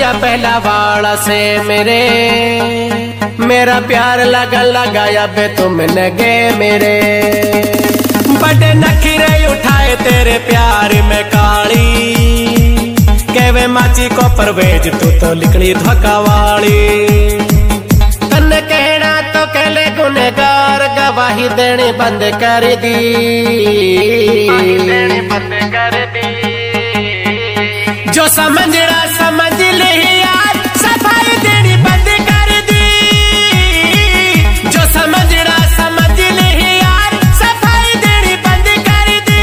दिया पहला वाला से मेरा प्यार लगाया बे तुमने गे मेरे। बड़े नखरे उठाए तेरे प्यार में काली, कहवे माची को परवेज तू तो लिकड़ी धोखा वाली। तन कहना तो कहले गुनहगार, गवाही देनी बंद कर दी। जो समझना समझ ले यार, सफाई देनी बंद कर दी। जो समझना समझ ले यार, सफाई देनी बंद कर दी।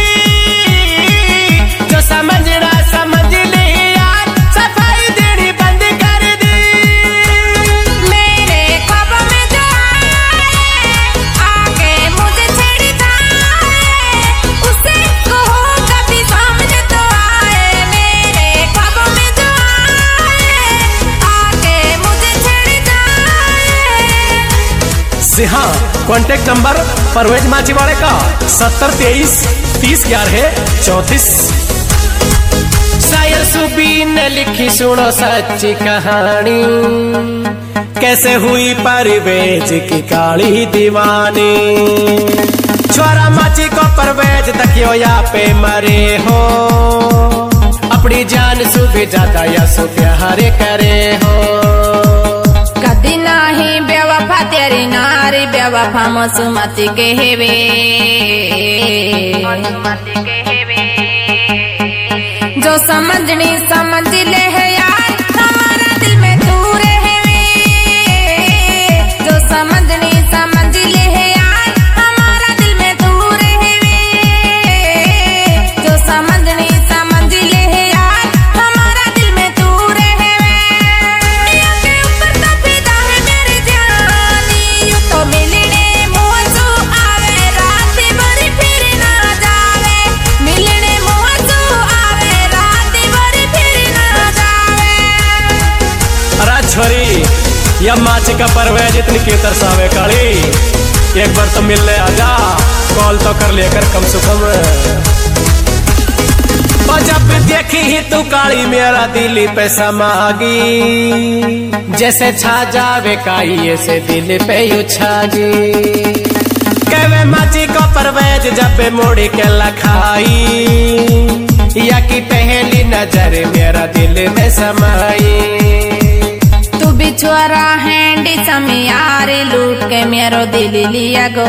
जो समझना समझ ले यार, सफाई देनी बंद कर दी। मेरे ख्वाबों में जो आके मुझे छेड़ता है, उसे कहो कभी सामने तो आए। मेरे ख्वाबों में जो आके मुझे छेड़ता है। जी हाँ, कॉन्टेक्ट नंबर परवेज माचीवाड़े का 7023301134। शायर सुबीन ने लिखी सुनो सच्ची कहानी, कैसे हुई परवेज की काली दीवानी। छोरा माची को परवेज तकियो या पे मरे हो, अपनी जान सुबह जाता या सो प्यार करे हो। कदी नाही बेवफा तेरी नारी, बेवफा मसुमती कहवे। जो समझनी समझ ले है यार, हमारा दिल में तू रहवे। जो समझनी समझ ले है यार, हमारा दिल में तू रहवे। जो समझनी समझ ले है यार, हमारा दिल में तू रहवे। दुनिया के ऊपर तो फिदा है मेरी जानी, यूं तो मिलने मौजू आवे, रात भर फिर ना जावे। मिलने मौजू आवे, रात भर फिर ना जावे। अरे छोरी, या माची का परवेज इतनी के तरसावे काली, एक बार तो मिलने आजा, कॉल तो कर लेकर कम से कम। और जब देखी ही तू काली, मेरा दिल पे समागी, जैसे छा जावे काई ऐसे दिल पे उछागी। कहवे माची को परवेज जब मोड़ी के लखाई, या की पहली नजर मेरा दिल में समाई। तू बिछुआरा हैंडी समियारी, लूट के मेरो दिल लिया गो।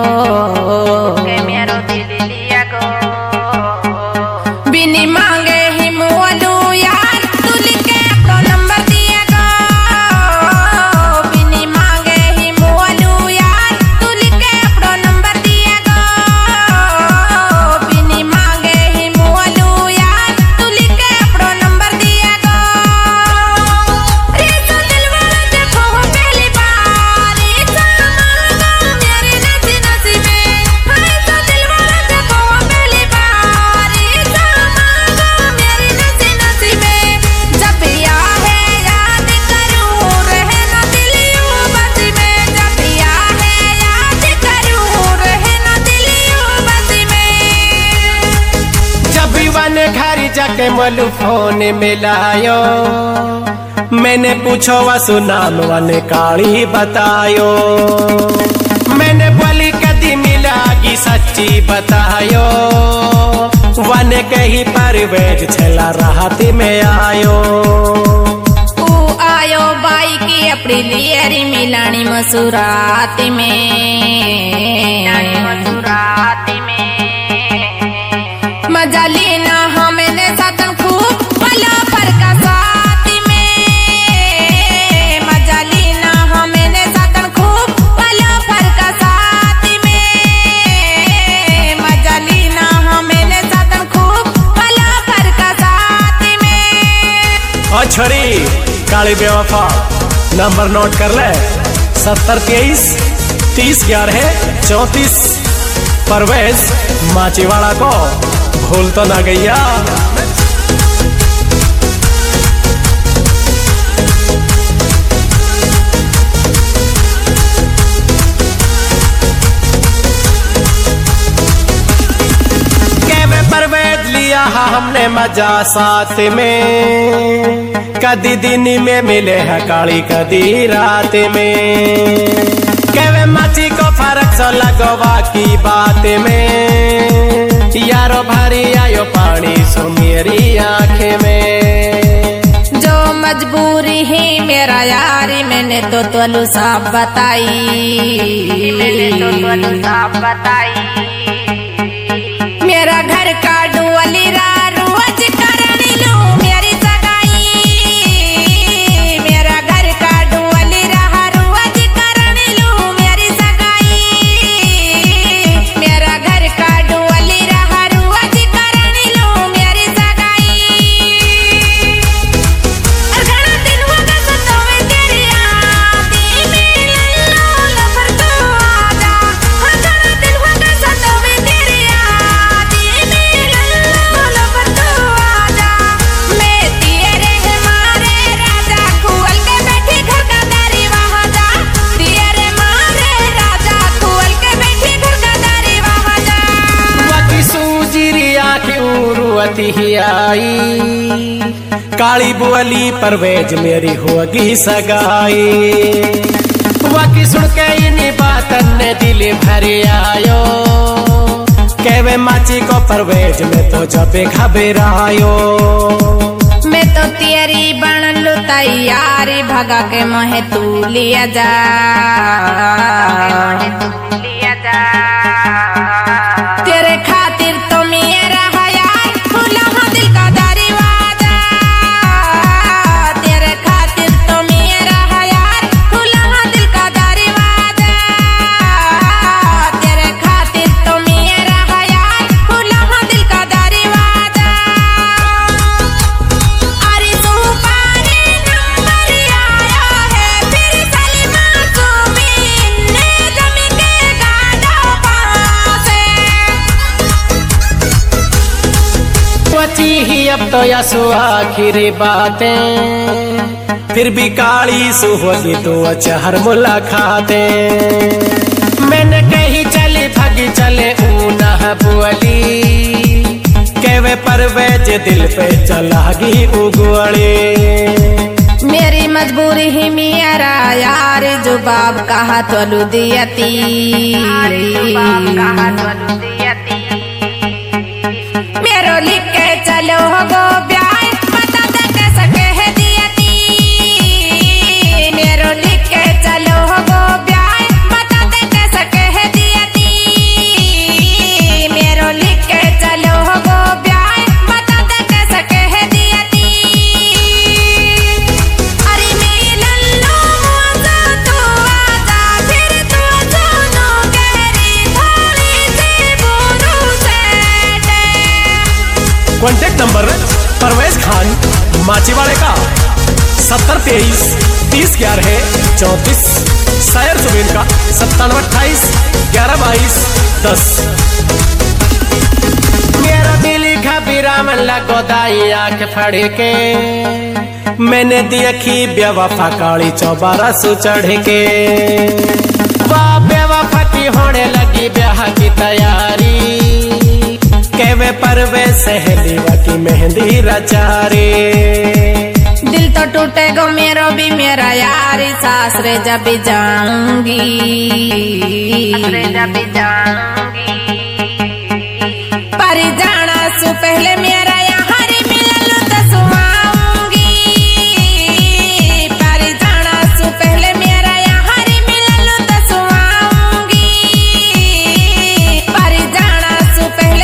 बिनी मांगे ही मुअलू यार, तू लिखे अपना नंबर दिया गो। बिनी मांगे ही मुअलू यार, तू लिखे अपना नंबर दिया गो। बिनी मांगे ही मुअलू यार, तू लिखे अपना नंबर दिया गो। रे तो दिल वाला देखो पहली बार, इतना मांगा मेरे नसी नसी में। हाय तो दिल वाला देखो पहली बार, इतना मांगा मेरे नसी नसी में। जब भी आहे याद करूं, रहे ना दिल यूं बसी में। जब भी आहे याद करूं, रहे ना दिल यूं बसी में। जब भी वन घर जाके मोलू फोन मिलायो, मैंने पूछो वसु नाम वन काली बतायो। मैंने बोली कदी मिलागी सच्ची बतायो, वन कही परवेज छला राहत में आयो। ऊ आयो बाई की अपनी लियरी मिलानी मसूराती में। मजा लेना हमने साथन खूब भला पर का साथी में। मजा लेना हमने साथन खूब भला पर का साथी में। मजा लेना हमने साथन खूब भला पर का साथी में। और छोरी काली बेवफा, नंबर नोट कर ले 7023301134। परवेज माचीवाड़ा को भूल तो ना गैया। कहवे परवेज लिया हमने बजा साथ में, कदी दिन में मिले है काली कदी रात में। केवे माची को फर्क सो लगवा की बात में, यारो भरी आयो पानी सो मेरी आंखें में। जो मजबूरी ही मेरा यारी मैंने तो तुलू साफ बताई, मेरा घर का डुअली रोज करनी लू मेरी सगाई, मेरा घर का डुअली रोज करनी लू मेरी सगाई, मेरा घर का डुअली रोज करनी लू मेरी सगाई। घना दिन हुआ कैसा तो मैं तेरी आती में लल्लो लफर तो आजा, घना दिन हुआ कैसा तो मैं तेरी ही आई काली बुअली परवेज मेरी होगी सगाई। वाकी सुन के इन्हीं बातन ने दिल भर आयो, केवे माची को परवेज में तो जब घबरायो। मैं तो तेरी बन लू तैयारी भगा के मोहे तू लिया जा, तेरे खातिर तो मेरा ही अब तो यसु आखिरी बातें, फिर भी काली सुहोगी तो अचहर मुलाकातें। मैंने कही चली भगी चले ऊना बुअली, केवे परवेज दिल पे चलागी उगवली। मेरी मजबूरी ही मेरा यार जो बाप कहा तो दियती, मेरो लिख के चलो गो ब्याह बता दे कैसे कह दियती, मेरो लिख के चलो गो ब्याह बता दे कैसे कह दियती, मेरो लिख के चलो गो ब्याह बता दे कैसे कह दियती। अरे मिलन लो मौजा तू आजा, फिर तू सुनो गहरी थोड़ी सी बोलू से। कॉन्टेक्ट नंबर परवेज खान माचीवाड़े का 7023 3011 34, शायर जुबेन का 9728 1122 10। मेरा दिल घबरा मन लगो दाई आंख फड़ के, मैंने देखी बेवफा काली चौबारा सु चढ़ के। वाह बेवफा की होने लगी ब्याह की तैयारी, केवे परवे सहेली की मेहंदी रचारे। दिल तो टूटेगा मेरो भी मेरा यारी, सासरे जब जाऊंगी पर जाना सु पहले मेरा यहाँ मिलल तो सुआऊंगी, पर जाना सु पहले मेरा यहाँ मिलल तो सुआऊंगी, पर जाना सु पहले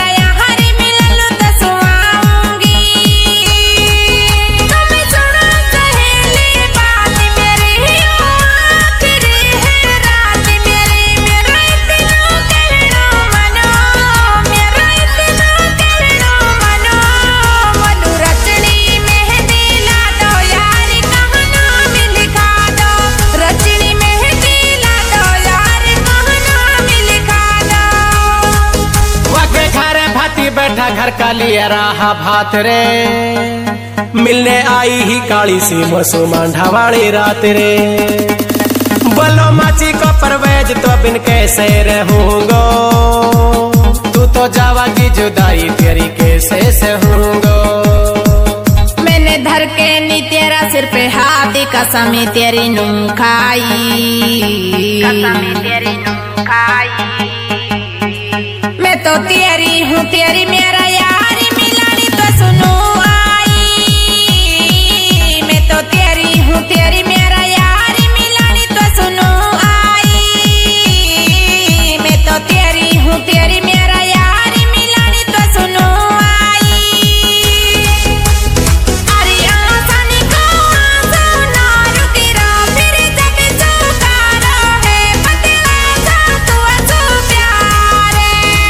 घर का लिया रहा भात रे, मिलने आई ही काली सी मसुमांढा वाली रात रे। बोलो माची को परवेज तो बिन कैसे रहूंगो, तू तो जावागी जुदाई तेरी कैसे सहूंगो। मैंने धर के नी तेरा सिर पे हाथ कसम तेरी नूं खाई, मैं तो तेरी हूँ तेरी मेरा यार मिलानी तो सुनो आई, मैं तो तेरी हूँ तेरी मेरा यार मिलानी तो सुनो आई, मैं तो तेरी हूँ तेरी मेरा यार मिलानी तो सुनो आई। अरे आसानी को आंसू ना रुकी रहा फिर जब चुकारा है बदला था तू आंसू प्यारे।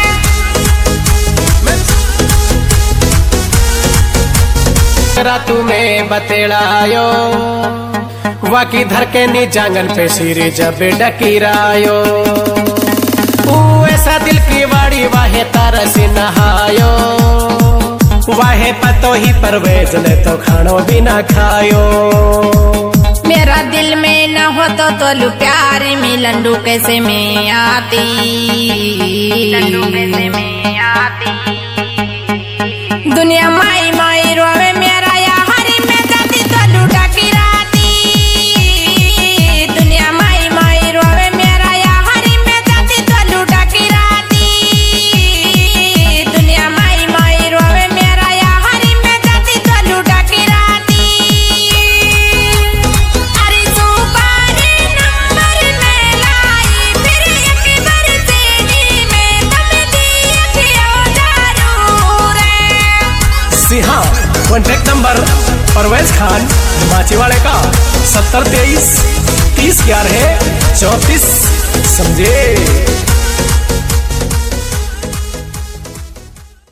तेरा तुम्हें बतेड़ायो वाकी धर के नी जांगन पे सिर जब डकीरायो। ऐसा दिल की वाड़ी वाहे तारस नहायो, वाहे पतो ही परवेज ने तो खानो भी ना खायो। मेरा दिल में न हो तो लू प्यार में लंडू कैसे में आती, दुनिया माई माई रोवे मेरा यार में जाती तो लूटा की राती, दुनिया माई माई रोवे मेरा यार में जाती तो लूटा की राती, दुनिया माई माई रोवे मेरा यार में जाती तो लूटा की राती। अरे सुपारी नंबर में लाई फिर एक बार तेरी में तब दिया थियो जरूर है। सिहा कॉन्टैक्ट नंबर परवेज खान माचीवाड़े का 70 23 30 11 34 समझे।